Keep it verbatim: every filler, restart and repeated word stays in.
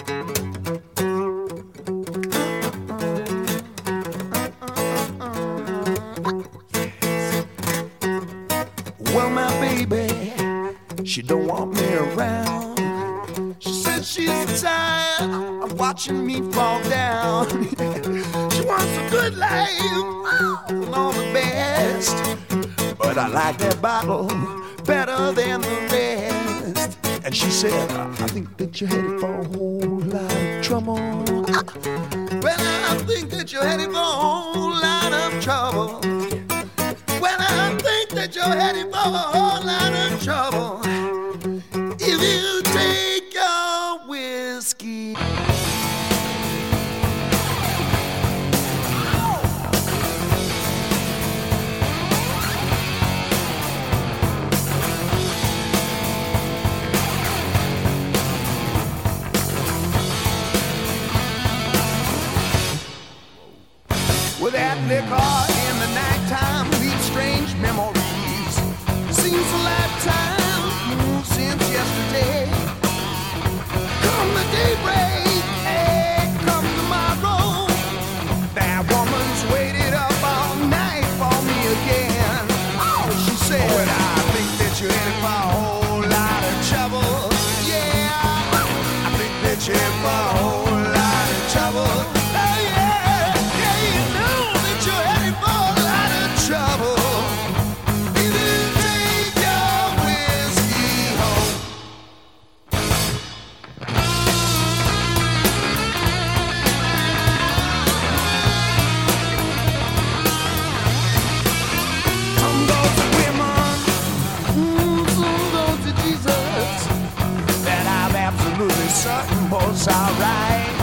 Well, my baby, she don't want me around. She says she's tired of watching me fall down. She wants a good life and all the best, but I like that bottle better than the rest. And she said, I think that you're headed for a whole lot of trouble. Well, I think that you're headed for a whole lot of trouble. Well, I think that you're headed for a whole lot of trouble. If you take your whiskey. With that liquor in the nighttime leaves strange memories. Seems a lifetime since yesterday. Come the daybreak, hey, come tomorrow. That woman's waited up all night for me again. Oh, she said, oh, I think that you're headed for a whole lot of trouble. Yeah, I think that you're headed for a whole lot of trouble. Certain was alright.